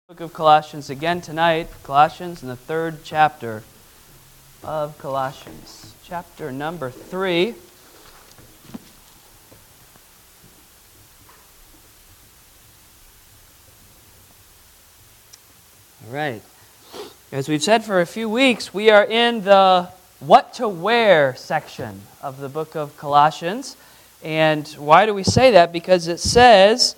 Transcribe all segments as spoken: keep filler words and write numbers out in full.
Book of Colossians again tonight. Colossians in the third chapter of Colossians. Chapter number three. All right. As we've said for a few weeks, we are in the what to wear section of the book of Colossians. And why do we say that? Because it says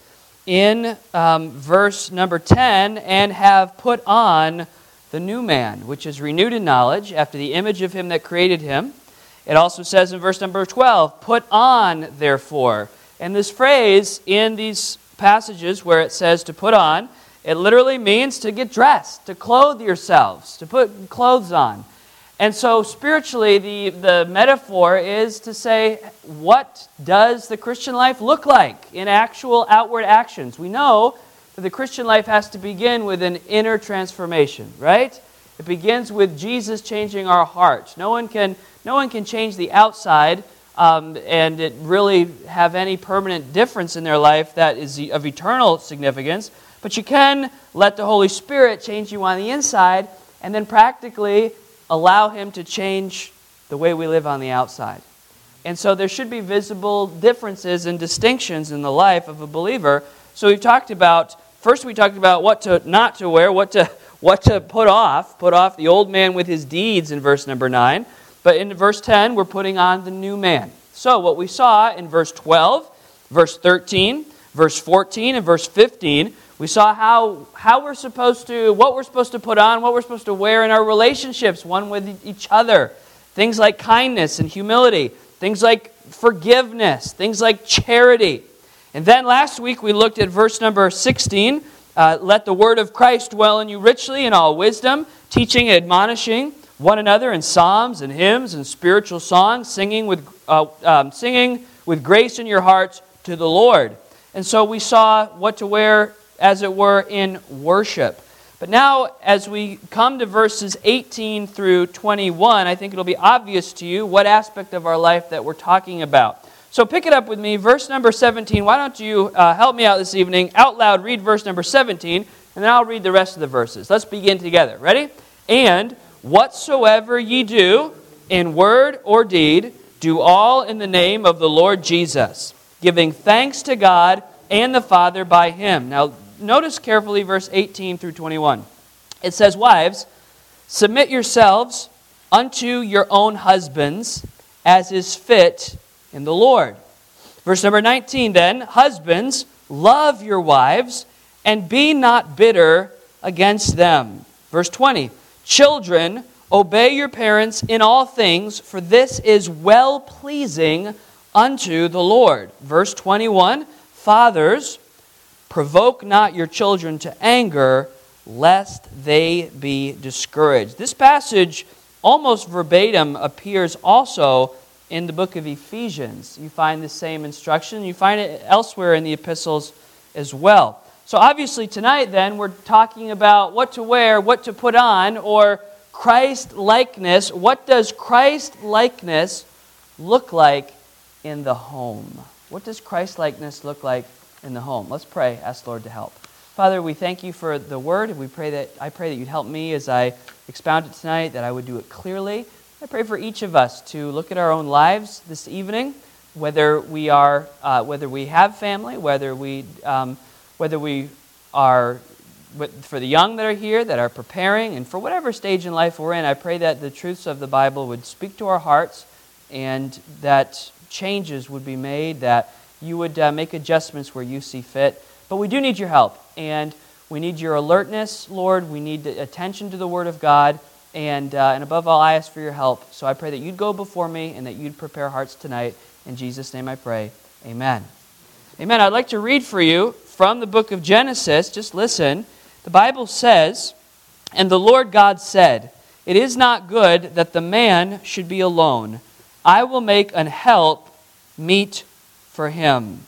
in um, verse number ten, and have put on the new man, which is renewed in knowledge after the image of him that created him. It also says in verse number twelve, put on, therefore. And this phrase in these passages where it says to put on, it literally means to get dressed, to clothe yourselves, to put clothes on. And so spiritually, the, the metaphor is to say, what does the Christian life look like in actual outward actions? We know that the Christian life has to begin with an inner transformation, right? It begins with Jesus changing our hearts. No one can, no one can change the outside um, and it really have any permanent difference in their life that is of eternal significance. But you can let the Holy Spirit change you on the inside and then practically allow Him to change the way we live on the outside. And so there should be visible differences and distinctions in the life of a believer. So we've talked about, first we talked about what to not to wear, what to what to put off, put off the old man with his deeds in verse number nine. But in verse ten, we're putting on the new man. So what we saw in verse twelve, verse thirteen, verse fourteen, and verse fifteen, we saw how, how we're supposed to, what we're supposed to put on, what we're supposed to wear in our relationships, one with each other. Things like kindness and humility. Things like forgiveness. Things like charity. And then last week we looked at verse number sixteen. Uh, Let the word of Christ dwell in you richly in all wisdom, teaching and admonishing one another in psalms and hymns and spiritual songs, singing with, uh, um, singing with grace in your hearts to the Lord. And so we saw what to wear, as it were, in worship. But now, as we come to verses eighteen through twenty-one, I think it'll be obvious to you what aspect of our life that we're talking about. So pick it up with me, verse number seventeen. Why don't you uh, help me out this evening, out loud read verse number seventeen, and then I'll read the rest of the verses. Let's begin together. Ready? And whatsoever ye do, in word or deed, do all in the name of the Lord Jesus, giving thanks to God and the Father by Him. Now, notice carefully verse eighteen through twenty-one. It says, wives, submit yourselves unto your own husbands, as is fit in the Lord. Verse number nineteen then, husbands, love your wives, and be not bitter against them. Verse twenty, children, obey your parents in all things, for this is well-pleasing unto the Lord. Verse twenty-one, fathers, provoke not your children to anger, lest they be discouraged. This passage almost verbatim appears also in the book of Ephesians. You find the same instruction. You find it elsewhere in the epistles as well. So obviously tonight then we're talking about what to wear, what to put on, or Christ-likeness. What does Christ-likeness look like in the home? What does Christ-likeness look like in the home? Let's pray. Ask the Lord to help. Father, we thank you for the word. We pray that I pray that you'd help me as I expound it tonight, that I would do it clearly. I pray for each of us to look at our own lives this evening, whether we are, uh, whether we have family, whether we, um, whether we are, for the young that are here, that are preparing, and for whatever stage in life we're in. I pray that the truths of the Bible would speak to our hearts, and that changes would be made, that you would uh, make adjustments where you see fit. But we do need your help, and we need your alertness, Lord. We need attention to the Word of God, and uh, and above all, I ask for your help. So I pray that you'd go before me and that you'd prepare hearts tonight. In Jesus' name I pray. Amen. Amen. I'd like to read for you from the book of Genesis. Just listen. The Bible says, and the Lord God said, it is not good that the man should be alone. I will make an help meet for him.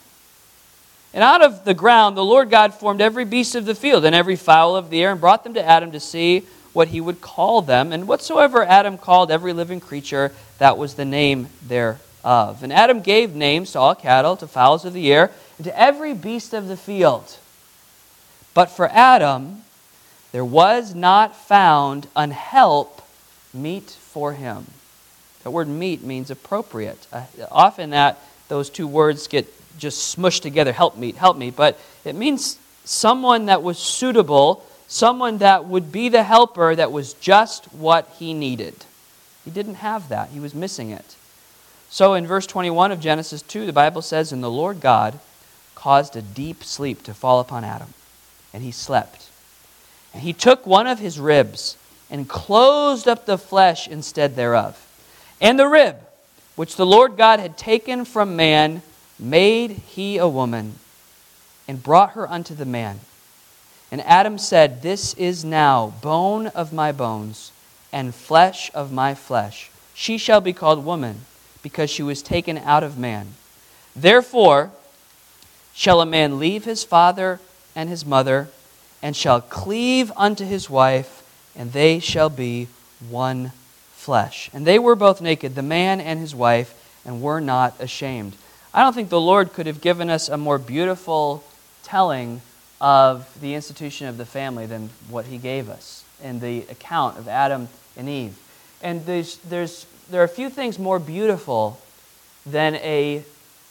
And out of the ground the Lord God formed every beast of the field and every fowl of the air, and brought them to Adam to see what he would call them. And whatsoever Adam called every living creature, that was the name thereof. And Adam gave names to all cattle, to fowls of the air, and to every beast of the field. But for Adam there was not found an help meet for him. That word meet means appropriate. Uh, often that those two words get just smushed together, help meet, help meet, but it means someone that was suitable, someone that would be the helper that was just what he needed. He didn't have that. He was missing it. So in verse twenty-one of Genesis two, the Bible says, "And the Lord God caused a deep sleep to fall upon Adam, and he slept. And he took one of his ribs and closed up the flesh instead thereof. And the rib, which the Lord God had taken from man, made he a woman, and brought her unto the man. And Adam said, This is now bone of my bones, and flesh of my flesh. She shall be called woman, because she was taken out of man. Therefore shall a man leave his father and his mother, and shall cleave unto his wife, and they shall be one flesh. And they were both naked, the man and his wife, and were not ashamed." I don't think the Lord could have given us a more beautiful telling of the institution of the family than what he gave us in the account of Adam and Eve. And there's, there's, there are few things more beautiful than a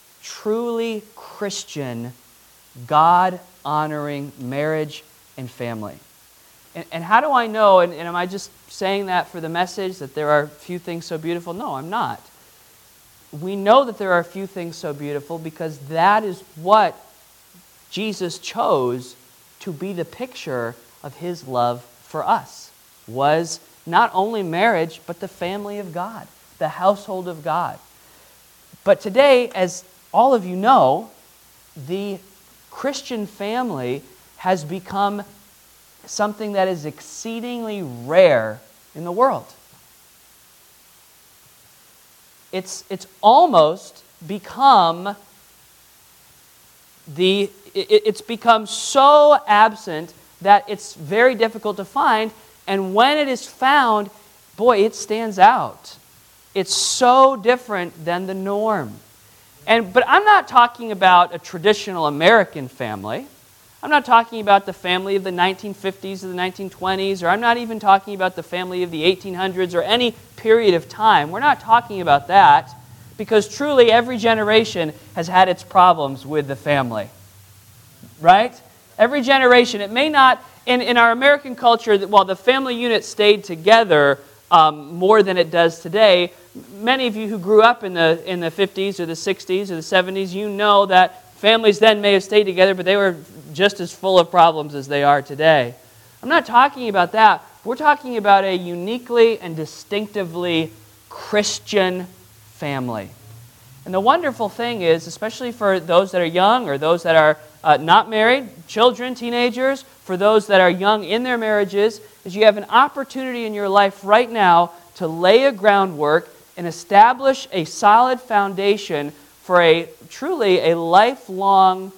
truly Christian, God-honoring marriage and family. And, and how do I know, and, and am I just saying that for the message, that there are few things so beautiful? No, I'm not. We know that there are few things so beautiful because that is what Jesus chose to be the picture of his love for us, was not only marriage, but the family of God, the household of God. But today, as all of you know, the Christian family has become something that is exceedingly rare in the world. It's, it's almost become the it, it's become so absent that it's very difficult to find, and when it is found, boy, it stands out. It's so different than the norm. And but I'm not talking about a traditional American family. I'm not talking about the family of the nineteen fifties or the nineteen twenties, or I'm not even talking about the family of the eighteen hundreds or any period of time. We're not talking about that, because truly every generation has had its problems with the family. Right? Every generation. It may not, in, in our American culture, while the family unit stayed together um, more than it does today, many of you who grew up in the in the fifties or the sixties or the seventies, you know that families then may have stayed together, but they were just as full of problems as they are today. I'm not talking about that. We're talking about a uniquely and distinctively Christian family. And the wonderful thing is, especially for those that are young or those that are uh, not married, children, teenagers, for those that are young in their marriages, is you have an opportunity in your life right now to lay a groundwork and establish a solid foundation for a truly a lifelong,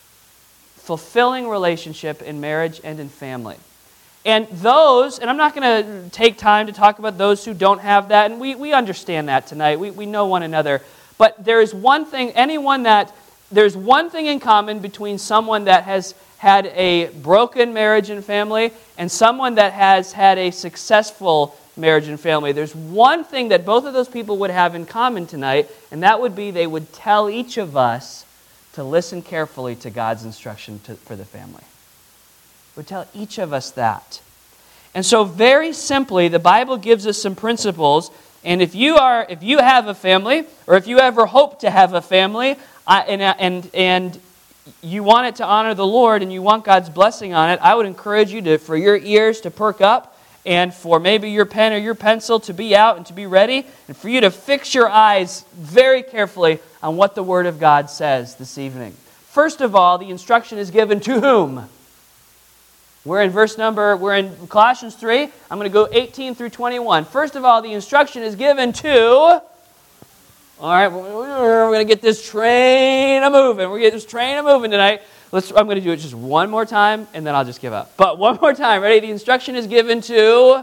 fulfilling relationship in marriage and in family. And those, and I'm not going to take time to talk about those who don't have that, and we, we understand that tonight. We, we know one another. But there is one thing, anyone that, there's one thing in common between someone that has had a broken marriage and family and someone that has had a successful marriage and family. There's one thing that both of those people would have in common tonight, and that would be they would tell each of us to listen carefully to God's instruction to, for the family. Would tell each of us that. And so very simply, the Bible gives us some principles, and if you are, if you have a family, or if you ever hope to have a family, I, and, and, and you want it to honor the Lord, and you want God's blessing on it, I would encourage you to, for your ears to perk up, and for maybe your pen or your pencil to be out and to be ready, and for you to fix your eyes very carefully on what the Word of God says this evening. First of all, the instruction is given to whom? We're in verse number, we're in Colossians three. I'm going to go eighteen through twenty-one. First of all, the instruction is given to, all right, we're going to get this train a-moving. We're going to get this train a-moving tonight. Let's, I'm going to do it just one more time, and then I'll just give up. But one more time, ready? The instruction is given to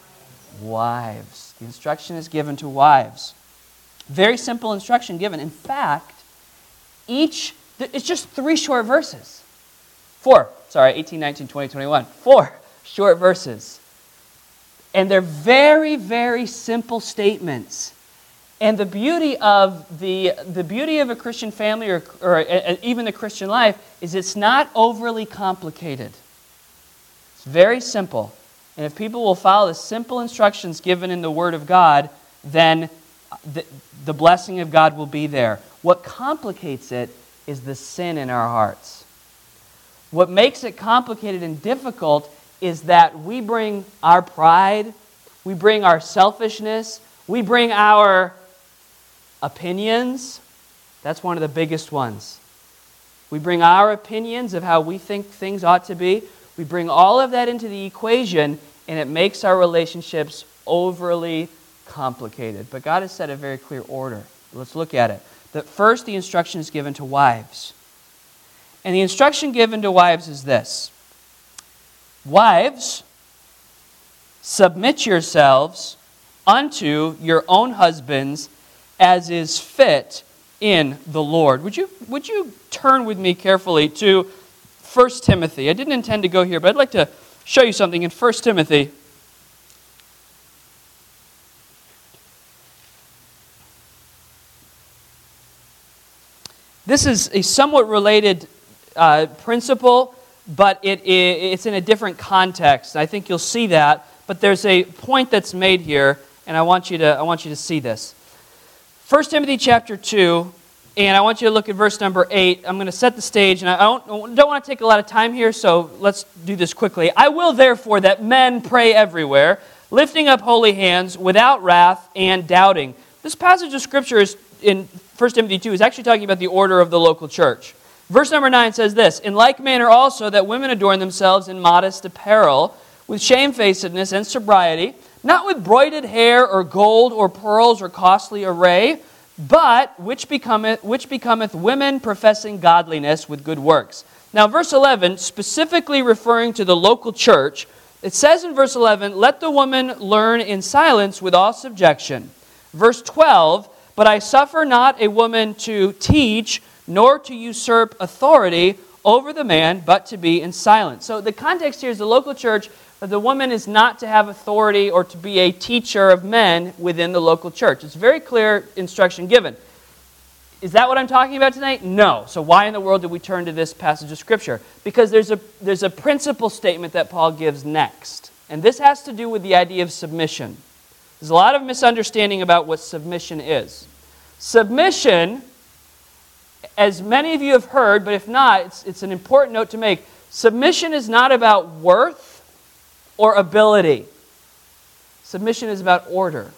wives. The instruction is given to wives. Very simple instruction given. In fact, each, it's just three short verses. Four. Sorry, eighteen, nineteen, twenty, twenty-one. Four short verses. And they're very, very simple statements. And the beauty of the, the beauty of a Christian family or, or a, a, even the Christian life is it's not overly complicated. It's very simple. And if people will follow the simple instructions given in the Word of God, then the, the blessing of God will be there. What complicates it is the sin in our hearts. What makes it complicated and difficult is that we bring our pride, we bring our selfishness, we bring our opinions. That's one of the biggest ones. We bring our opinions of how we think things ought to be. We bring all of that into the equation, and it makes our relationships overly complicated. But God has set a very clear order. Let's look at it. The, first, the instruction is given to wives. And the instruction given to wives is this. Wives, submit yourselves unto your own husbands as is fit in the Lord. Would you, would you turn with me carefully to First Timothy? I didn't intend to go here, but I'd like to show you something in First Timothy. This is a somewhat related uh, principle, but it, it, it's in a different context. I think you'll see that, but there's a point that's made here, and I want you to, I want you to see this. First Timothy chapter two, and I want you to look at verse number eight. I'm going to set the stage, and I don't, don't want to take a lot of time here, so let's do this quickly. I will therefore that men pray everywhere, lifting up holy hands, without wrath and doubting. This passage of Scripture is in First Timothy two is actually talking about the order of the local church. Verse number nine says this, in like manner also that women adorn themselves in modest apparel, with shamefacedness and sobriety, not with broided hair or gold or pearls or costly array, but which becometh, which becometh women professing godliness with good works. Now verse eleven, specifically referring to the local church, it says in verse eleven, let the woman learn in silence with all subjection. Verse twelve, but I suffer not a woman to teach, nor to usurp authority over the man, but to be in silence. So the context here is the local church, that the woman is not to have authority or to be a teacher of men within the local church. It's very clear instruction given. Is that what I'm talking about tonight? No. So why in the world did we turn to this passage of Scripture? Because there's a, there's a principle statement that Paul gives next. And this has to do with the idea of submission. There's a lot of misunderstanding about what submission is. Submission, as many of you have heard, but if not, it's, it's an important note to make. Submission is not about worth or ability. Submission is about order.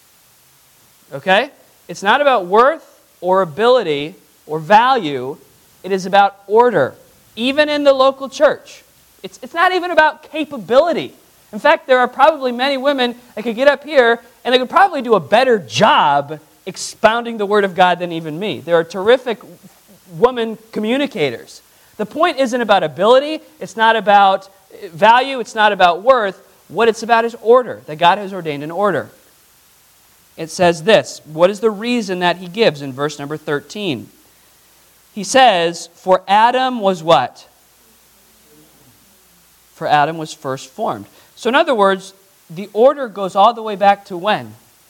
Okay? It's not about worth or ability or value. It is about order, even in the local church. It's, it's not even about capability. In fact, there are probably many women that could get up here and they could probably do a better job expounding the Word of God than even me. There are terrific women communicators. The point isn't about ability. It's not about value. It's not about worth. What it's about is order, that God has ordained an order. It says this. What is the reason that he gives in verse number thirteen? He says, for Adam was what? For Adam was first formed. So in other words, the order goes all the way back to when?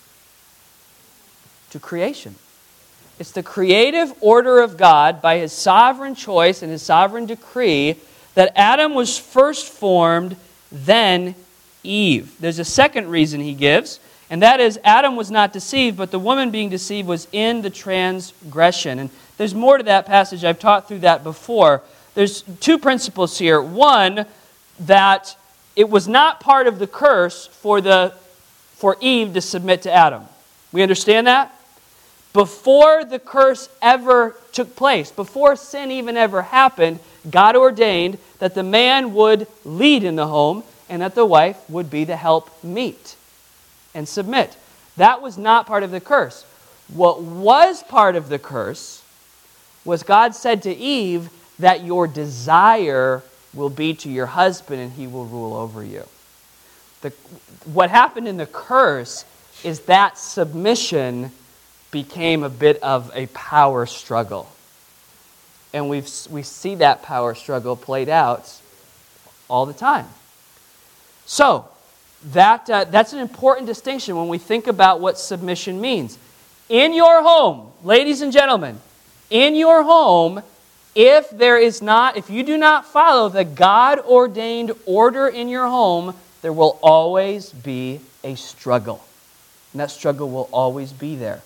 To creation. It's the creative order of God by His sovereign choice and His sovereign decree that Adam was first formed, then Eve. There's a second reason he gives, and that is Adam was not deceived, but the woman being deceived was in the transgression. And there's more to that passage. I've taught through that before. There's two principles here. One, that it was not part of the curse for the for Eve to submit to Adam. We understand that? Before the curse ever took place, before sin even ever happened, God ordained that the man would lead in the home and that the wife would be the helpmeet and submit. That was not part of the curse. What was part of the curse was God said to Eve that your desire will be to your husband and he will rule over you. The, what happened in the curse is that submission became a bit of a power struggle. And we've, we see that power struggle played out all the time. So, that uh, that's an important distinction when we think about what submission means. In your home, ladies and gentlemen, in your home, if there is not, if you do not follow the God-ordained order in your home, there will always be a struggle. And that struggle will always be there.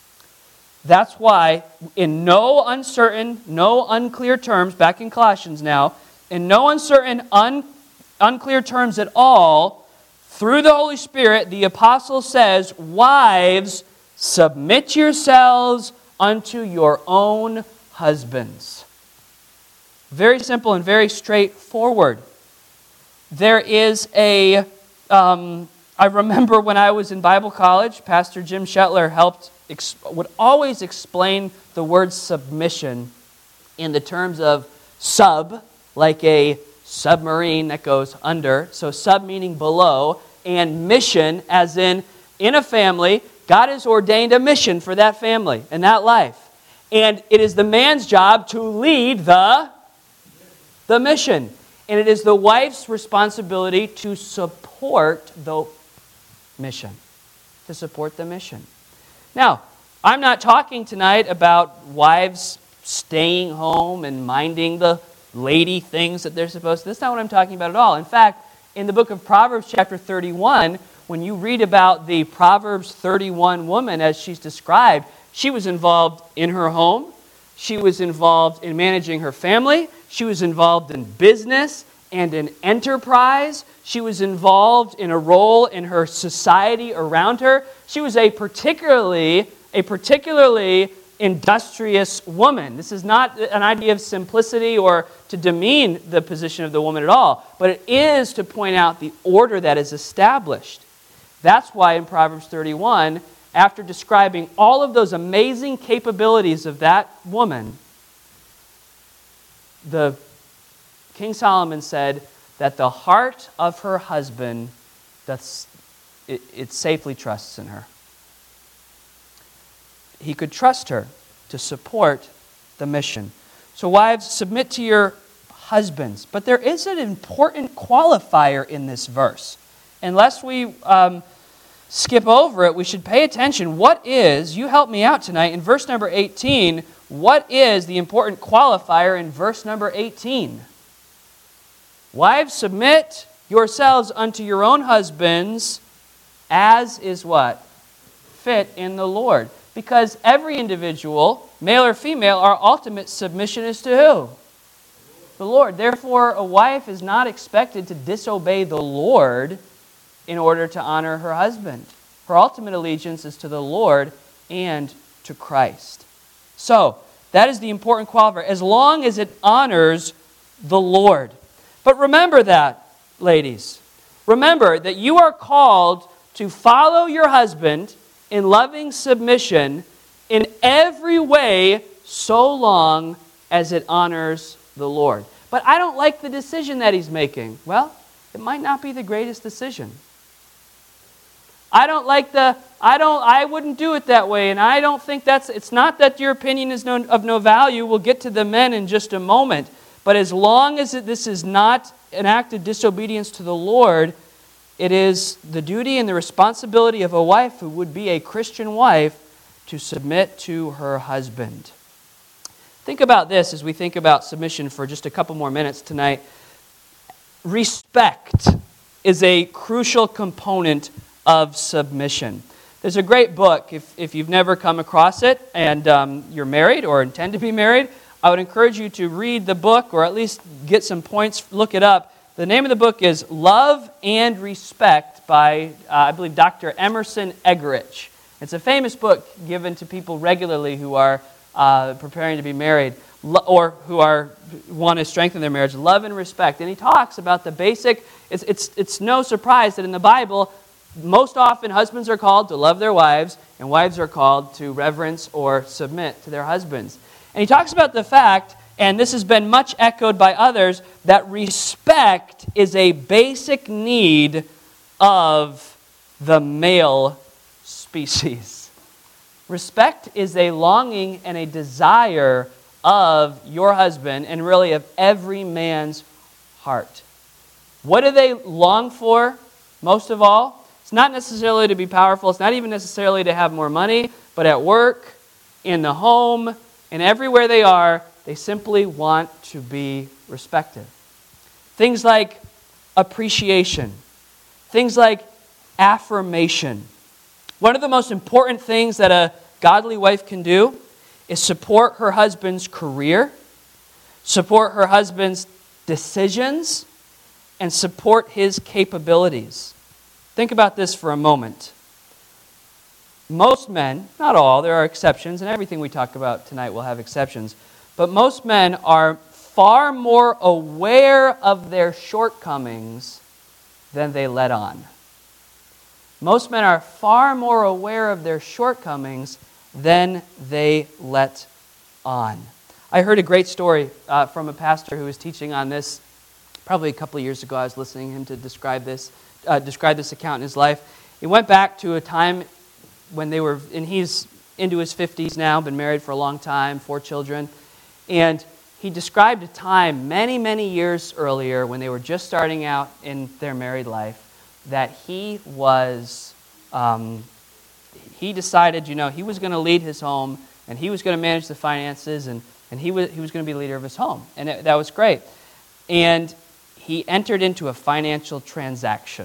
That's why, in no uncertain, no unclear terms, back in Colossians now, in no uncertain, un, unclear terms at all, through the Holy Spirit, the apostle says, wives, submit yourselves unto your own husbands. Very simple and very straightforward. There is a, um, I remember when I was in Bible college, Pastor Jim Shetler helped, would always explain the word submission in the terms of sub, like a submarine that goes under, so sub meaning below, and mission as in, in a family, God has ordained a mission for that family and that life. And it is the man's job to lead the, the mission. And it is the wife's responsibility to support the mission. To support the mission. Now, I'm not talking tonight about wives staying home and minding the lady things that they're supposed to. That's not what I'm talking about at all. In fact, in the book of Proverbs chapter thirty-one, when you read about the Proverbs thirty-one woman as she's described, she was involved in her home. She was involved in managing her family. She was involved in business and in enterprise. She was involved in a role in her society around her. She was a particularly, a particularly industrious woman. This is not an idea of simplicity or to demean the position of the woman at all, but it is to point out the order that is established. That's why in Proverbs thirty-one, after describing all of those amazing capabilities of that woman, the King Solomon said that the heart of her husband, doth, it, it safely trusts in her. He could trust her to support the mission. So wives, submit to your husbands. But there is an important qualifier in this verse. Unless we um, skip over it, we should pay attention. What is, you help me out tonight, in verse number eighteen, what is the important qualifier in verse number eighteen? Wives, submit yourselves unto your own husbands, as is what? Fit in the Lord. Because every individual, male or female, our ultimate submission is to who? The Lord. Therefore, a wife is not expected to disobey the Lord in order to honor her husband. Her ultimate allegiance is to the Lord and to Christ. So, that is the important qualifier, as long as it honors the Lord. But remember that, ladies. Remember that you are called to follow your husband in loving submission in every way so long as it honors the Lord. But I don't like the decision that he's making. Well, it might not be the greatest decision. I don't like the, I don't, I wouldn't do it that way, and I don't think that's, it's not that your opinion is no, of no value. We'll get to the men in just a moment. But as long as it, this is not an act of disobedience to the Lord, it is the duty and the responsibility of a wife who would be a Christian wife to submit to her husband. Think about this as we think about submission for just a couple more minutes tonight. Respect is a crucial component of submission. There's a great book, if, if you've never come across it and um, you're married or intend to be married, I would encourage you to read the book or at least get some points, look it up. The name of the book is Love and Respect by, uh, I believe, Doctor Emerson Eggerichs. It's a famous book given to people regularly who are uh, preparing to be married or who are want to strengthen their marriage. Love and Respect. And he talks about the basic, it's, it's, it's no surprise that in the Bible, most often husbands are called to love their wives and wives are called to reverence or submit to their husbands. And he talks about the fact, and this has been much echoed by others, that respect is a basic need of the male species. Respect is a longing and a desire of your husband and really of every man's heart. What do they long for most of all? It's not necessarily to be powerful. It's not even necessarily to have more money, but at work, in the home, and everywhere they are, they simply want to be respected. Things like appreciation. Things like affirmation. One of the most important things that a godly wife can do is support her husband's career, support her husband's decisions, and support his capabilities. Think about this for a moment. Most men, not all, there are exceptions, and everything we talk about tonight will have exceptions, but most men are far more aware of their shortcomings than they let on. Most men are far more aware of their shortcomings than they let on. I heard a great story uh, from a pastor who was teaching on this probably a couple of years ago. I was listening to him to describe this, uh, describe this account in his life. He went back to a time when they were, and he's into his fifties now, been married for a long time, four children, and he described a time many, many years earlier when they were just starting out in their married life that he was, um, he decided, you know, he was going to lead his home and he was going to manage the finances and, and he was, he was going to be the leader of his home. And it, that was great. And he entered into a financial transaction.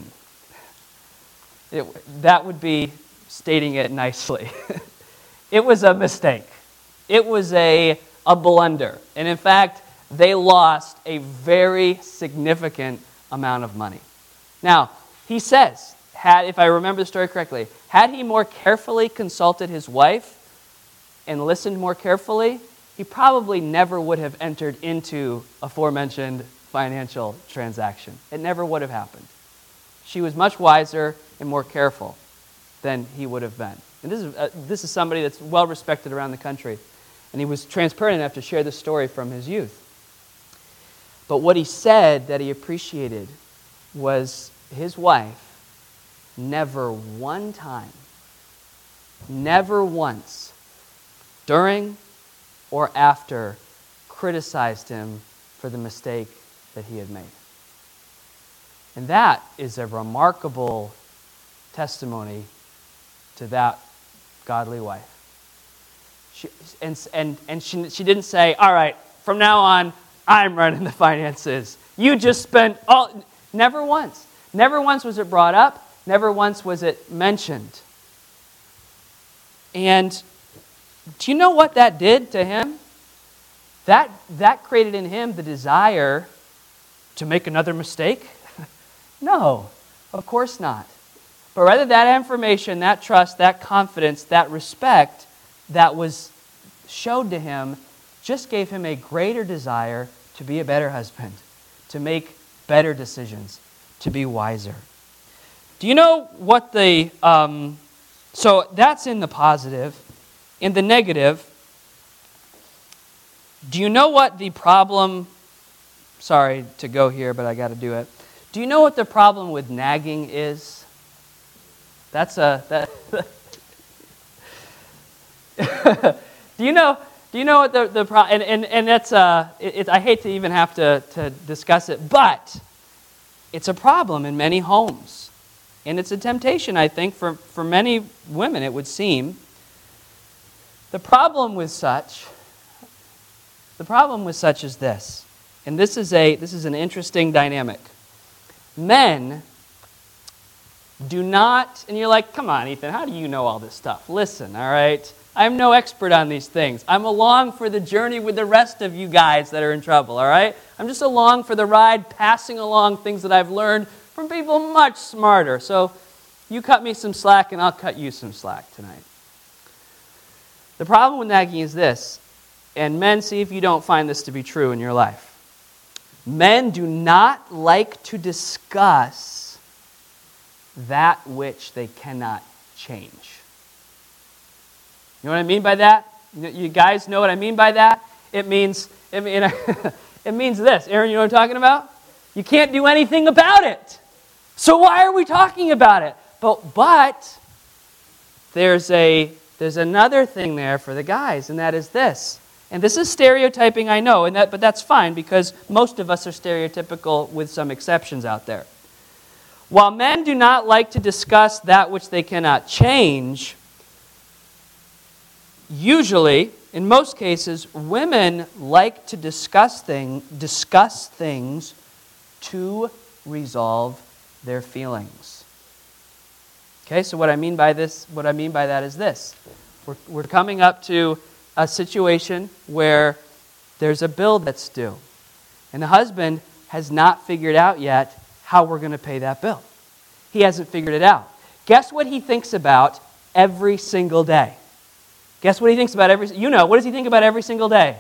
It, that would be stating it nicely. It was a mistake. It was a, a blunder. And in fact, they lost a very significant amount of money. Now, he says, had, if I remember the story correctly, had he more carefully consulted his wife and listened more carefully, he probably never would have entered into aforementioned financial transaction. It never would have happened. She was much wiser and more careful than he would have been. And this is, uh, this is somebody that's well respected around the country. And he was transparent enough to share this story from his youth. But what he said that he appreciated was his wife never one time, never once, during or after, criticized him for the mistake that he had made. And that is a remarkable testimony to that godly wife. She, and and, and she, she didn't say, all right, from now on, I'm running the finances. You just spent all... Never once. Never once was it brought up. Never once was it mentioned. And do you know what that did to him? That, that created in him the desire to make another mistake? No, of course not. But rather that information, that trust, that confidence, that respect that was showed to him just gave him a greater desire to be a better husband, to make better decisions, to be wiser. Do you know what the... Um, so that's in the positive. In the negative, do you know what the problem... Sorry to go here, but I got to do it. Do you know what the problem with nagging is? That's a... That, do you know... Do you know what the, the problem... And, and, and that's... Uh, it, it, I hate to even have to, to discuss it, but it's a problem in many homes. And it's a temptation, I think, for, for many women, it would seem. The problem with such... The problem with such is this. And this is a this is an interesting dynamic. Men do not... And you're like, come on, Ethan, how do you know all this stuff? Listen, all right? I'm no expert on these things. I'm along for the journey with the rest of you guys that are in trouble, all right? I'm just along for the ride, passing along things that I've learned from people much smarter. So you cut me some slack and I'll cut you some slack tonight. The problem with nagging is this, and men, see if you don't find this to be true in your life. Men do not like to discuss that which they cannot change. You know what I mean by that? You guys know what I mean by that? It means it, mean, it means this. Aaron, you know what I'm talking about? You can't do anything about it. So why are we talking about it? But but there's a there's another thing there for the guys, and that is this. And this is stereotyping, I know, and that, but that's fine because most of us are stereotypical with some exceptions out there. While men do not like to discuss that which they cannot change, usually, in most cases, women like to discuss, thing, discuss things to resolve their feelings. Okay, so what I mean by this, what I mean by that is this. We're, we're coming up to a situation where there's a bill that's due. And the husband has not figured out yet how we're going to pay that bill. He hasn't figured it out. Guess what he thinks about every single day? Guess what he thinks about every, you know, what does he think about every single day?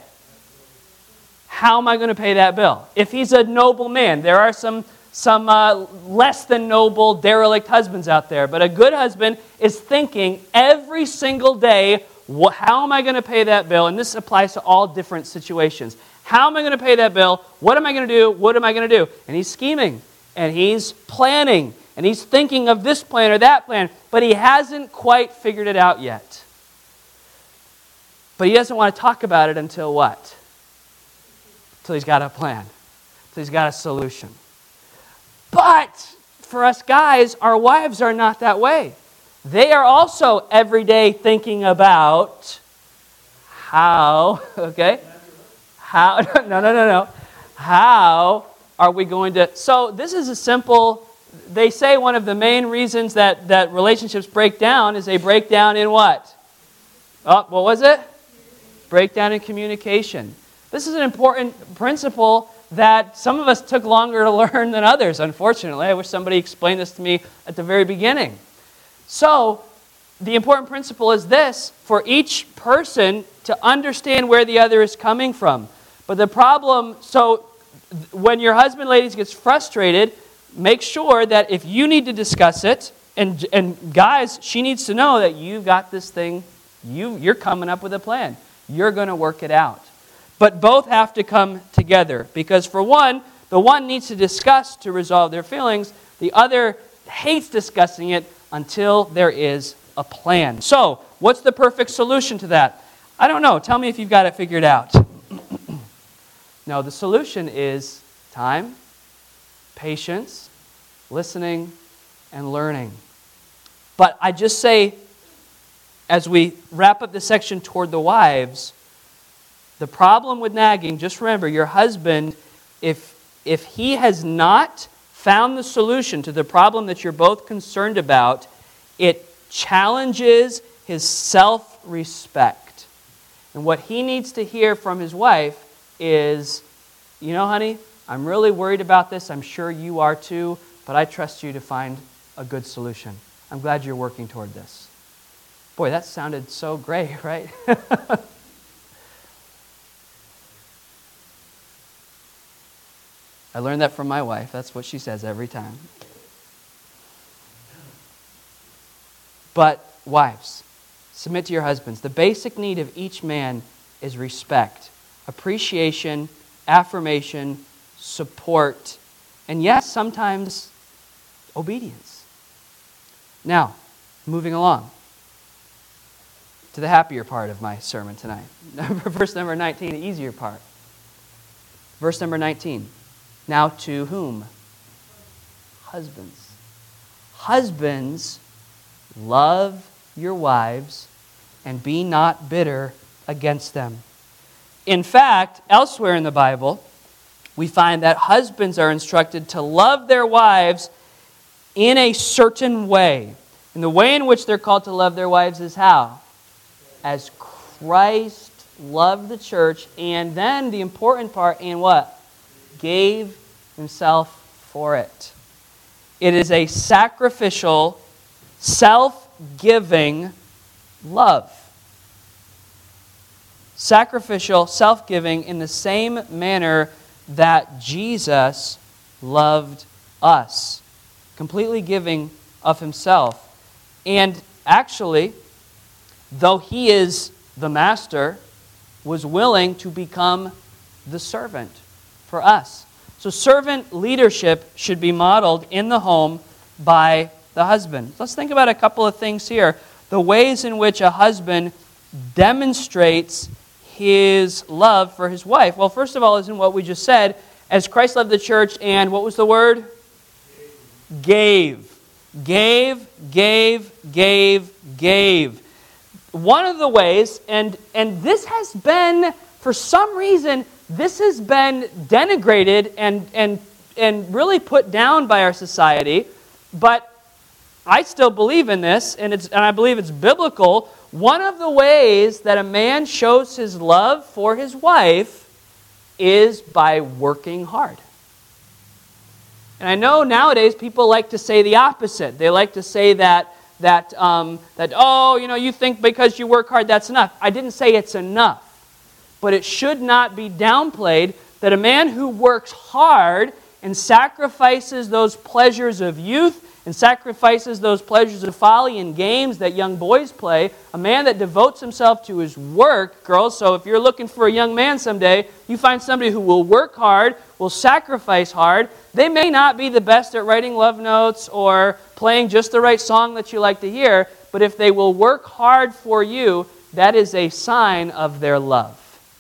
How am I going to pay that bill? If he's a noble man, there are some, some uh, less than noble, derelict husbands out there, but a good husband is thinking every single day, how am I going to pay that bill? And this applies to all different situations. How am I going to pay that bill? What am I going to do? What am I going to do? And he's scheming, and he's planning, and he's thinking of this plan or that plan, but he hasn't quite figured it out yet. But he doesn't want to talk about it until what? Until he's got a plan. Until he's got a solution. But for us guys, our wives are not that way. They are also every day thinking about how, okay? How, no, no, no, no. How are we going to, so this is a simple, they say one of the main reasons that, that relationships break down is they break down in what? Oh, what was it? Breakdown in communication. This is an important principle that some of us took longer to learn than others, unfortunately. I wish somebody explained this to me at the very beginning. So, the important principle is this, for each person to understand where the other is coming from. But the problem, so when your husband, ladies, gets frustrated, make sure that if you need to discuss it, and, and guys, she needs to know that you've got this thing, you, you're coming up with a plan. You're going to work it out. But both have to come together. Because for one, the one needs to discuss to resolve their feelings. The other hates discussing it until there is a plan. So, what's the perfect solution to that? I don't know. Tell me if you've got it figured out. No, the solution is time, patience, listening, and learning. But I just say, as we wrap up this section toward the wives, the problem with nagging, just remember, your husband, if, if he has not found the solution to the problem that you're both concerned about, it challenges his self-respect. And what he needs to hear from his wife is, you know, honey, I'm really worried about this. I'm sure you are too, but I trust you to find a good solution. I'm glad you're working toward this. Boy, that sounded so great, right? I learned that from my wife. That's what she says every time. But wives, submit to your husbands. The basic need of each man is respect, appreciation, affirmation, support, and yes, sometimes obedience. Now, moving along to the happier part of my sermon tonight. Verse number nineteen, the easier part. Verse number nineteen. Now to whom? Husbands. Husbands, love your wives and be not bitter against them. In fact, elsewhere in the Bible, we find that husbands are instructed to love their wives in a certain way. And the way in which they're called to love their wives is how? As Christ loved the church, and then the important part, and what? Gave himself for it. It is a sacrificial, self-giving love. Sacrificial, self-giving in the same manner that Jesus loved us. Completely giving of himself. And actually, though he is the master, was willing to become the servant for us. So servant leadership should be modeled in the home by the husband. Let's think about a couple of things here. The ways in which a husband demonstrates his love for his wife? Well, first of all, is in what we just said, as Christ loved the church and what was the word? Gave. Gave, gave, gave, gave. One of the ways, and, and this has been, for some reason, this has been denigrated and, and, and really put down by our society, but I still believe in this, and, it's, and I believe it's biblical. One of the ways that a man shows his love for his wife is by working hard. And I know nowadays people like to say the opposite. They like to say that, that, um, that oh, you know, you think because you work hard that's enough. I didn't say it's enough. But it should not be downplayed that a man who works hard and sacrifices those pleasures of youth and sacrifices those pleasures of folly and games that young boys play, a man that devotes himself to his work, girls, so if you're looking for a young man someday, you find somebody who will work hard, will sacrifice hard. They may not be the best at writing love notes or playing just the right song that you like to hear, but if they will work hard for you, that is a sign of their love.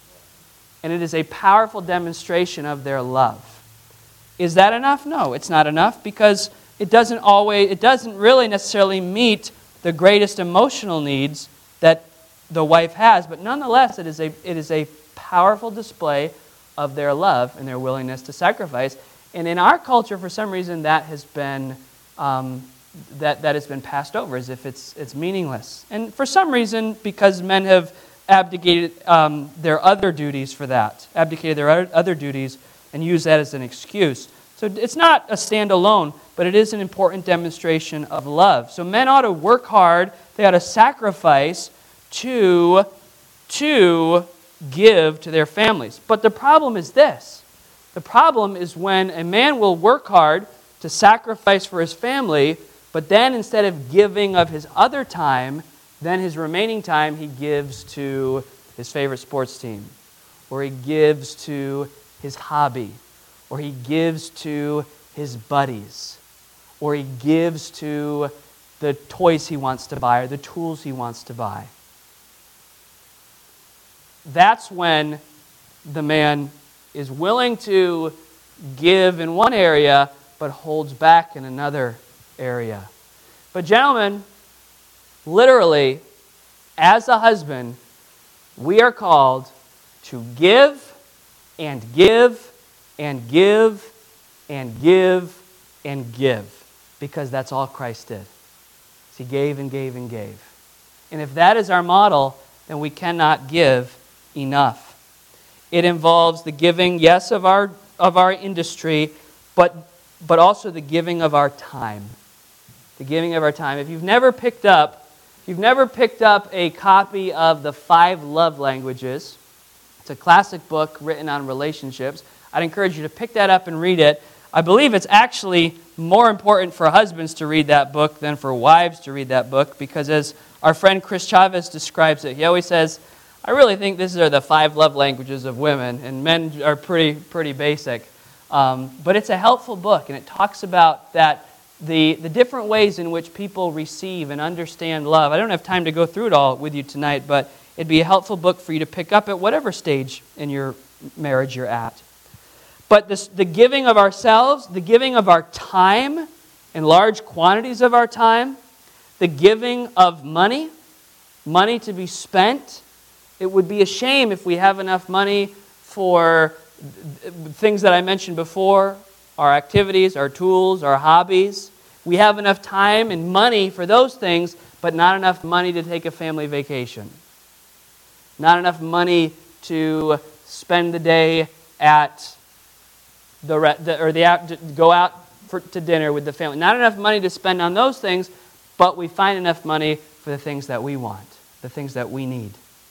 And it is a powerful demonstration of their love. Is that enough? No, it's not enough, because it doesn't always, it doesn't really necessarily meet the greatest emotional needs that the wife has, but nonetheless, it is a it is a powerful display of their love and their willingness to sacrifice. And in our culture, for some reason, that has been um, that that has been passed over as if it's it's meaningless. And for some reason, because men have abdicated um, their other duties for that, abdicated their other duties, and used that as an excuse. So it's not a standalone, but it is an important demonstration of love. So men ought to work hard, they ought to sacrifice to, to give to their families. But the problem is this. The problem is when a man will work hard to sacrifice for his family, but then instead of giving of his other time, then his remaining time he gives to his favorite sports team, or he gives to his hobby, or he gives to his buddies, or he gives to the toys he wants to buy or the tools he wants to buy. That's when the man is willing to give in one area but holds back in another area. But gentlemen, literally, as a husband, we are called to give and give and give and give and give, because that's all Christ did. He gave and gave and gave. And if that is our model, then we cannot give enough. It involves the giving, yes, of our of our industry, but but also the giving of our time. The giving of our time. If you've never picked up, if you've never picked up a copy of the Five Love Languages, it's a classic book written on relationships. I'd encourage you to pick that up and read it. I believe it's actually more important for husbands to read that book than for wives to read that book, because as our friend Chris Chavez describes it, he always says, I really think these are the five love languages of women, and men are pretty pretty basic. Um, but it's a helpful book, and it talks about that the, the different ways in which people receive and understand love. I don't have time to go through it all with you tonight, but it'd be a helpful book for you to pick up at whatever stage in your marriage you're at. But this, the giving of ourselves, the giving of our time, in large quantities of our time, the giving of money, money to be spent. It would be a shame if we have enough money for things that I mentioned before, our activities, our tools, our hobbies. We have enough time and money for those things, but not enough money to take a family vacation. Not enough money to spend the day at the or the go out for, to dinner with the family. Not enough money to spend on those things, but we find enough money for the things that we want, the things that we need.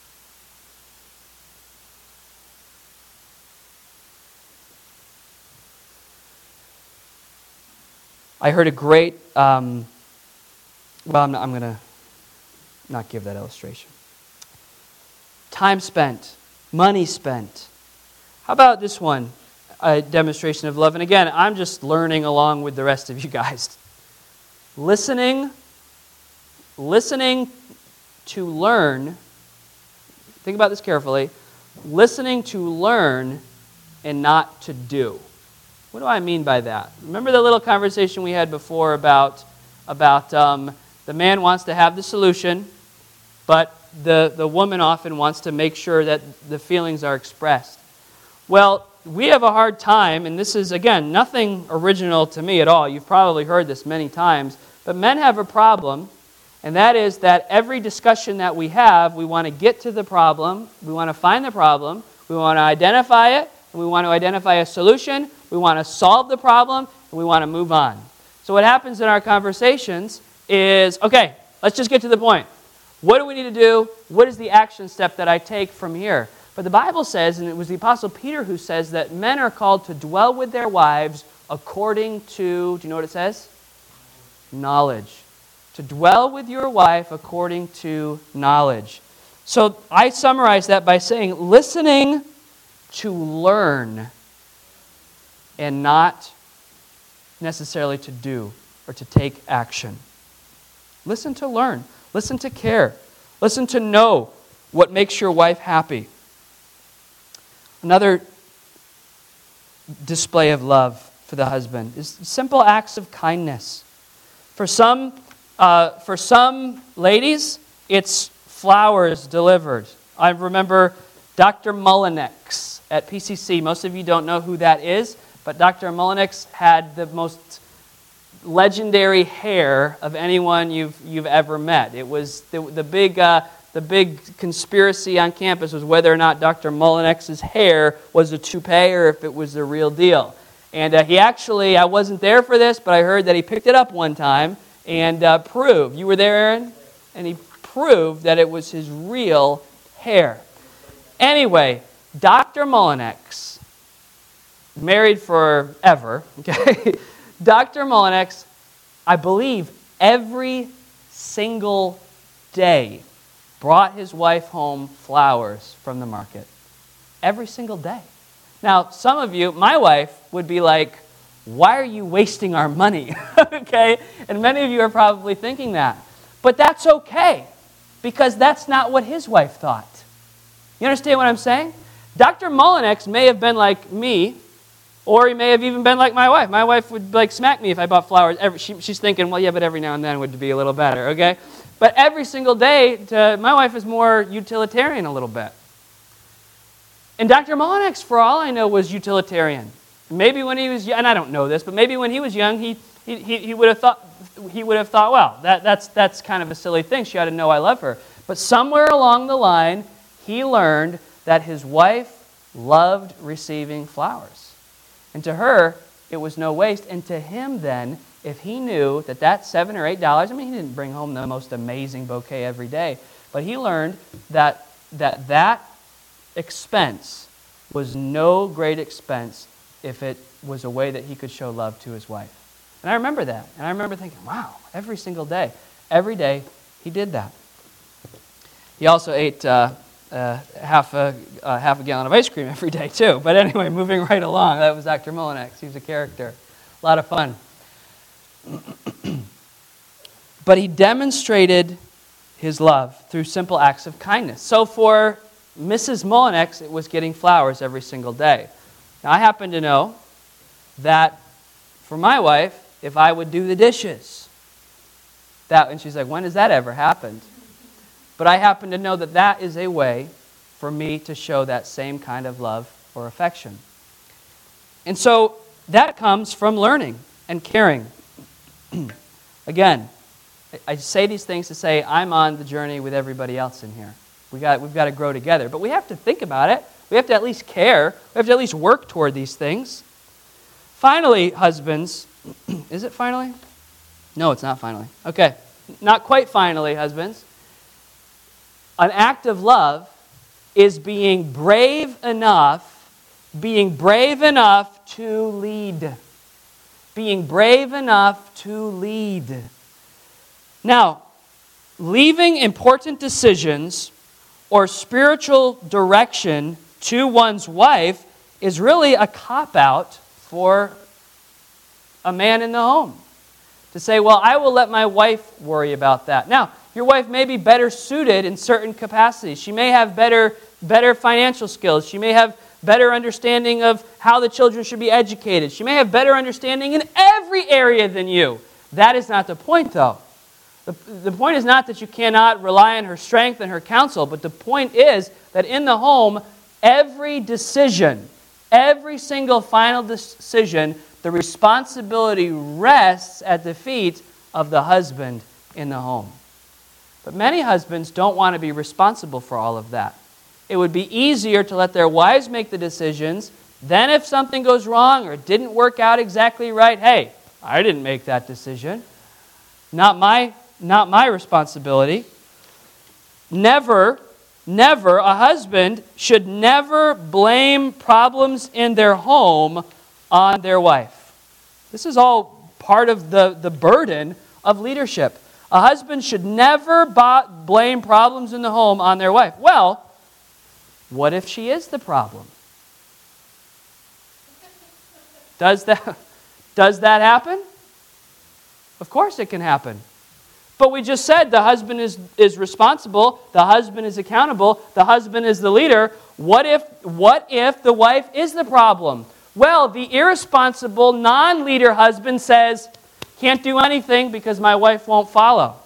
I heard a great, um, well, I'm, I'm going to not give that illustration. Time spent, money spent. How about this one, a demonstration of love? And again, I'm just learning along with the rest of you guys. Listening, listening to learn, think about this carefully, listening to learn and not to do. What do I mean by that? Remember the little conversation we had before about, about um, the man wants to have the solution, but the, the woman often wants to make sure that the feelings are expressed. Well, we have a hard time, and this is, again, nothing original to me at all. You've probably heard this many times, but men have a problem, and that is that every discussion that we have, we want to get to the problem, we want to find the problem, we want to identify it, and we want to identify a solution, we want to solve the problem, and we want to move on. So what happens in our conversations is, okay, let's just get to the point. What do we need to do? What is the action step that I take from here? But the Bible says, and it was the Apostle Peter who says, that men are called to dwell with their wives according to, do you know what it says? Knowledge. To dwell with your wife according to knowledge. So I summarize that by saying, listening to learn and not necessarily to do or to take action. Listen to learn. Listen to care. Listen to know what makes your wife happy. Another display of love for the husband is simple acts of kindness. For some, uh, for some ladies, it's flowers delivered. I remember Doctor Mullinex at P C C. Most of you don't know who that is, but Doctor Mullinex had the most legendary hair of anyone you've you've ever met. It was the, the big uh, the big conspiracy on campus was whether or not Doctor Mullinex's hair was a toupee or if it was the real deal. And uh, he actually, I wasn't there for this, but I heard that he picked it up one time and uh, proved. You were there, Aaron? And he proved that it was his real hair. Anyway, Doctor Mullinex, married forever, okay? Doctor Mullinex, I believe, every single day brought his wife home flowers from the market. Every single day. Now, some of you, my wife would be like, why are you wasting our money? Okay? And many of you are probably thinking that. But that's okay, because that's not what his wife thought. You understand what I'm saying? Doctor Mullinex may have been like me, or he may have even been like my wife. My wife would like smack me if I bought flowers. Every, she, she's thinking, well, yeah, but every now and then would be a little better, okay? But every single day, to, my wife is more utilitarian a little bit. And Doctor Mullinex, for all I know, was utilitarian. Maybe when he was young, and I don't know this, but maybe when he was young, he he, he, he would have thought, he would have thought, well, that, that's, that's kind of a silly thing. She ought to know I love her. But somewhere along the line, he learned that his wife loved receiving flowers. And to her, it was no waste. And to him then, if he knew that that seven or eight dollars, I mean, he didn't bring home the most amazing bouquet every day, but he learned that that, that expense was no great expense if it was a way that he could show love to his wife. And I remember that. And I remember thinking, wow, every single day, every day he did that. He also ate uh, uh, half a uh, half a gallon of ice cream every day too. But anyway, moving right along, that was Doctor Mullinex. He was a character. A lot of fun. But he demonstrated his love through simple acts of kindness. So for Missus Mullinex, it was getting flowers every single day. Now, I happen to know that for my wife, if I would do the dishes, that, and she's like, when has that ever happened? But I happen to know that that is a way for me to show that same kind of love or affection. And so that comes from learning and caring. Again, I say these things to say I'm on the journey with everybody else in here. We got, we've got to grow together. But we have to think about it. We have to at least care. We have to at least work toward these things. Finally, husbands, is it finally? No, it's not finally. Okay, not quite finally, husbands. An act of love is being brave enough, being brave enough to lead. Being brave enough to lead. Now, leaving important decisions or spiritual direction to one's wife is really a cop-out for a man in the home. To say, well, I will let my wife worry about that. Now, your wife may be better suited in certain capacities. She may have better better financial skills. She may have better understanding of how the children should be educated. She may have better understanding in every area than you. That is not the point, though. The, the point is not that you cannot rely on her strength and her counsel, but the point is that in the home, every decision, every single final decision, the responsibility rests at the feet of the husband in the home. But many husbands don't want to be responsible for all of that. It would be easier to let their wives make the decisions. Then if something goes wrong or it didn't work out exactly right, hey, I didn't make that decision. Not my, not my responsibility. Never, never, a husband should never blame problems in their home on their wife. This is all part of the, the burden of leadership. A husband should never bo- blame problems in the home on their wife. Well, what if she is the problem? Does that, does that happen? Of course it can happen. But we just said the husband is, is responsible, the husband is accountable, the husband is the leader. What if, what if the wife is the problem? Well, the irresponsible, non-leader husband says, can't do anything because my wife won't follow.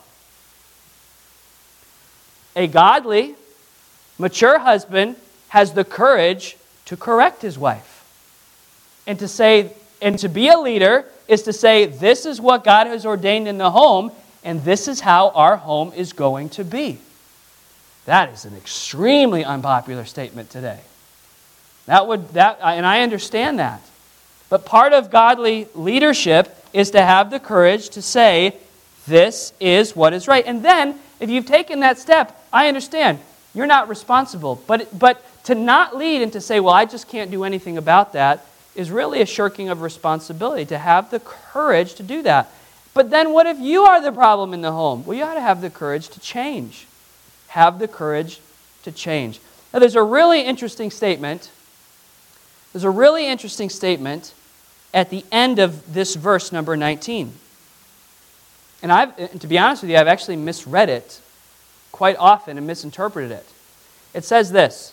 A godly, mature husband has the courage to correct his wife. And to say, and to be a leader is to say, this is what God has ordained in the home, and this is how our home is going to be. That is an extremely unpopular statement today. That would that and I understand that. But part of godly leadership is to have the courage to say, this is what is right. And then, if you've taken that step, I understand. You're not responsible. But, but to not lead and to say, well, I just can't do anything about that, is really a shirking of responsibility, to have the courage to do that. But then what if you are the problem in the home? Well, you ought to have the courage to change. Have the courage to change. Now, there's a really interesting statement. There's a really interesting statement at the end of this verse, number nineteen. And I've, to be honest with you, I've actually misread it quite often and misinterpreted it. It says this.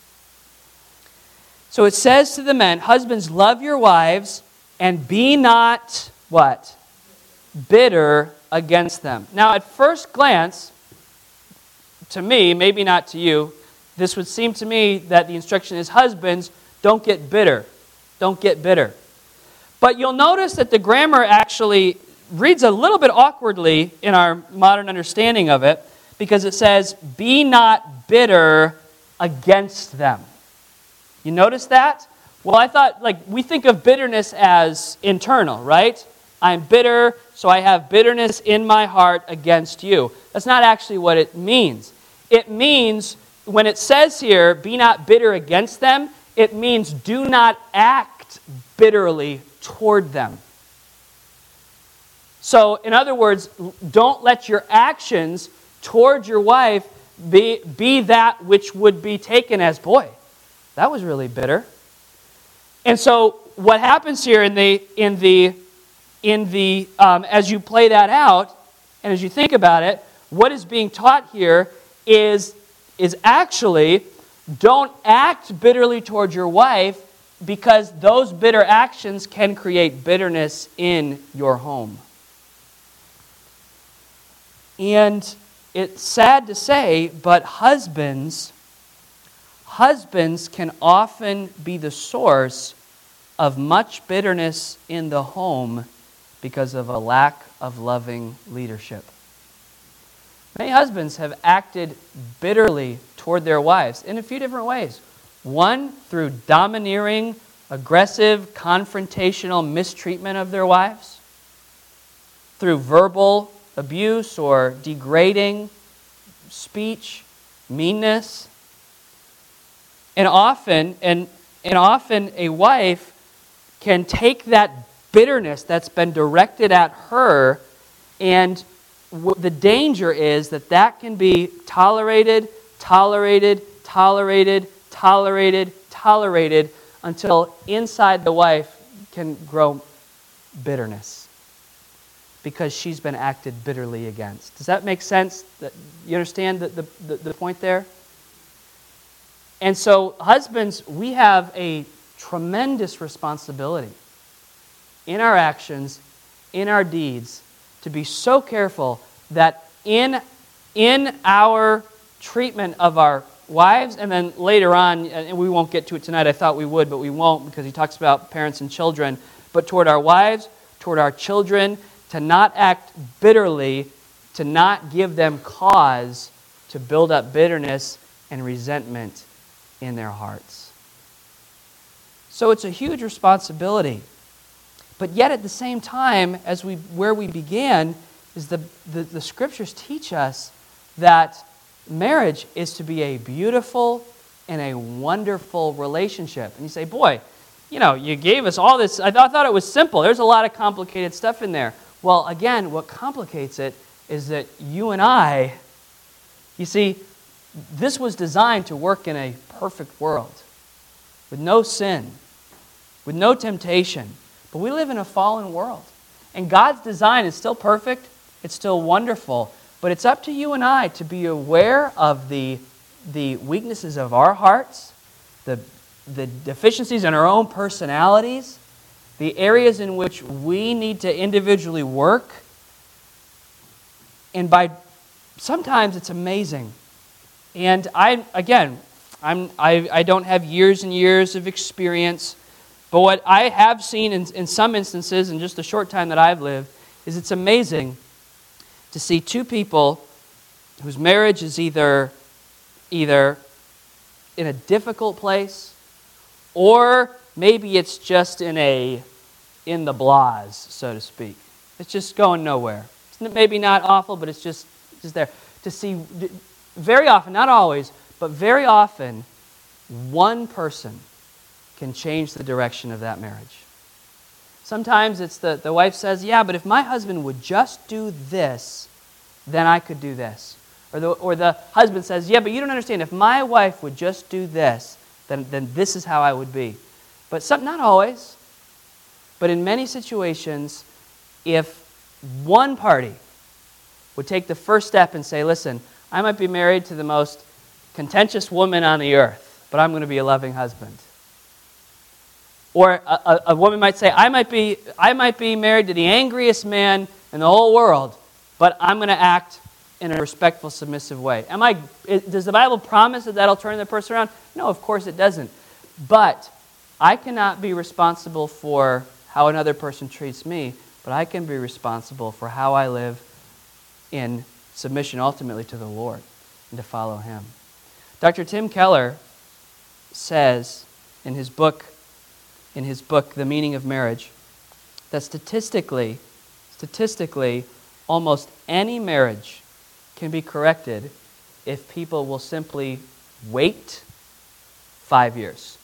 So it says to the men, husbands, love your wives and be not, what? Bitter against them. Now, at first glance, to me, maybe not to you, this would seem to me that the instruction is, husbands, don't get bitter. Don't get bitter. But you'll notice that the grammar actually reads a little bit awkwardly in our modern understanding of it, because it says, be not bitter against them. You notice that? Well, I thought, like, we think of bitterness as internal, right? I'm bitter, so I have bitterness in my heart against you. That's not actually what it means. It means, when it says here, be not bitter against them, it means do not act bitterly toward them. So, in other words, don't let your actions toward your wife be, be that which would be taken as, boy, that was really bitter. And so, what happens here in the in the in the um, as you play that out and as you think about it, what is being taught here is is actually don't act bitterly toward your wife, because those bitter actions can create bitterness in your home. And it's sad to say, but husbands, husbands can often be the source of much bitterness in the home because of a lack of loving leadership. Many husbands have acted bitterly toward their wives in a few different ways. One, through domineering, aggressive, confrontational mistreatment of their wives. Through verbal abuse or degrading speech, meanness. And often, and, and often a wife can take that bitterness that's been directed at her, and w- the danger is that that can be tolerated, tolerated, tolerated, tolerated, tolerated, until inside the wife can grow bitterness because she's been acted bitterly against. Does that make sense? That you understand the, the, the, the point there? And so, husbands, we have a tremendous responsibility in our actions, in our deeds, to be so careful that in, in our treatment of our wives, and then later on, and we won't get to it tonight, I thought we would, but we won't because he talks about parents and children, but toward our wives, toward our children, to not act bitterly, to not give them cause to build up bitterness and resentment in their hearts. So it's a huge responsibility. But yet at the same time, as we where we began, is the, the, the scriptures teach us that marriage is to be a beautiful and a wonderful relationship. And you say, boy, you know, you gave us all this. I thought, I thought it was simple. There's a lot of complicated stuff in there. Well, again, what complicates it is that you and I, you see, this was designed to work in a perfect world with no sin, with no temptation. But we live in a fallen world. And God's design is still perfect. It's still wonderful. But it's up to you and I to be aware of the, the weaknesses of our hearts, the, the deficiencies in our own personalities, the areas in which we need to individually work. And by sometimes it's amazing. And I, again, I'm, I, I don't have years and years of experience, but what I have seen in, in some instances, in just the short time that I've lived, is it's amazing to see two people whose marriage is either, either in a difficult place, or maybe it's just in a in the blahs, so to speak. It's just going nowhere. It's maybe not awful, but it's just, just there. To see, very often, not always, but very often, one person can change the direction of that marriage. Sometimes it's the, the wife says, yeah, but if my husband would just do this, then I could do this. Or the, or the husband says, yeah, but you don't understand. If my wife would just do this, then, then this is how I would be. But some, not always. But in many situations, if one party would take the first step and say, listen, I might be married to the most contentious woman on the earth, but I'm going to be a loving husband. Or a, a, a woman might say, I might be I might be married to the angriest man in the whole world, but I'm going to act in a respectful, submissive way. Am I? Does the Bible promise that that'll turn the person around? No, of course it doesn't. But I cannot be responsible for how another person treats me, but I can be responsible for how I live in submission ultimately to the Lord and to follow Him. Doctor Tim Keller says in his book, in his book, The Meaning of Marriage, that statistically, statistically, almost any marriage can be corrected if people will simply wait five years.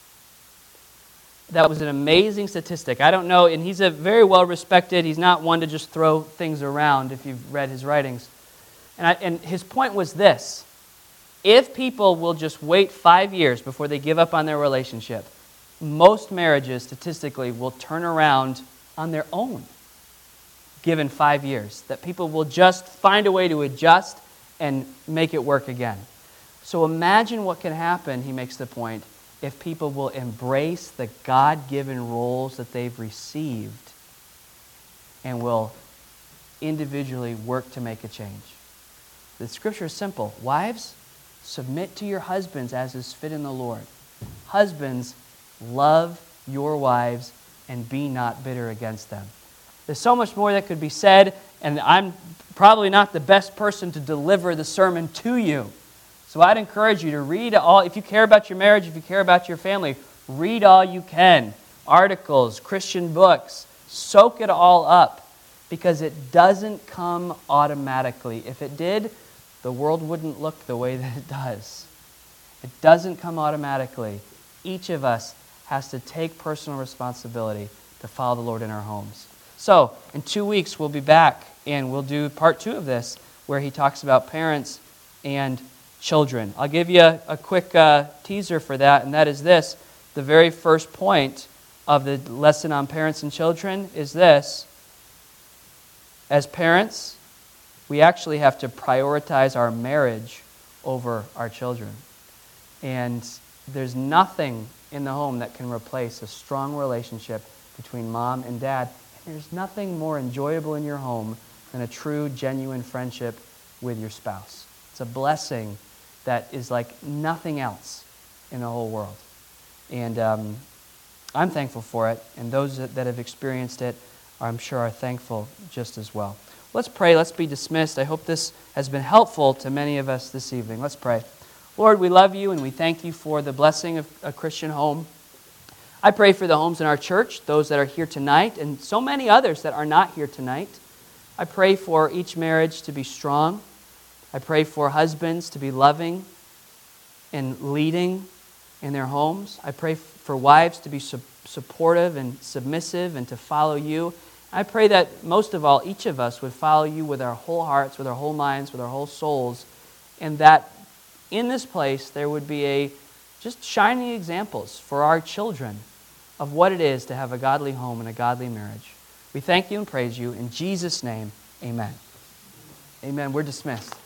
That was an amazing statistic. I don't know, and he's a very well-respected, he's not one to just throw things around if you've read his writings. And, I, and his point was this: if people will just wait five years before they give up on their relationship, most marriages, statistically, will turn around on their own, given five years. That people will just find a way to adjust and make it work again. So imagine what can happen, he makes the point, if people will embrace the God-given roles that they've received and will individually work to make a change. The scripture is simple. Wives, submit to your husbands as is fit in the Lord. Husbands, love your wives and be not bitter against them. There's so much more that could be said, and I'm probably not the best person to deliver the sermon to you. So I'd encourage you to read all, if you care about your marriage, if you care about your family, read all you can. Articles, Christian books, soak it all up, because it doesn't come automatically. If it did, the world wouldn't look the way that it does. It doesn't come automatically. Each of us has to take personal responsibility to follow the Lord in our homes. So, in two weeks, we'll be back, and we'll do part two of this, where he talks about parents and children. I'll give you a, a quick uh, teaser for that, and that is this. The very first point of the lesson on parents and children is this. As parents, we actually have to prioritize our marriage over our children. And there's nothing in the home that can replace a strong relationship between mom and dad. And there's nothing more enjoyable in your home than a true, genuine friendship with your spouse. It's a blessing that is like nothing else in the whole world. And um, I'm thankful for it, and those that, that have experienced it, I'm sure, are thankful just as well. Let's pray. Let's be dismissed. I hope this has been helpful to many of us this evening. Let's pray. Lord, we love you, and we thank you for the blessing of a Christian home. I pray for the homes in our church, those that are here tonight, and so many others that are not here tonight. I pray for each marriage to be strong. I pray for husbands to be loving and leading in their homes. I pray for wives to be su- supportive and submissive and to follow you. I pray that most of all, each of us would follow you with our whole hearts, with our whole minds, with our whole souls, and that in this place there would be a just shining examples for our children of what it is to have a godly home and a godly marriage. We thank you and praise you. In Jesus' name, amen. Amen. We're dismissed.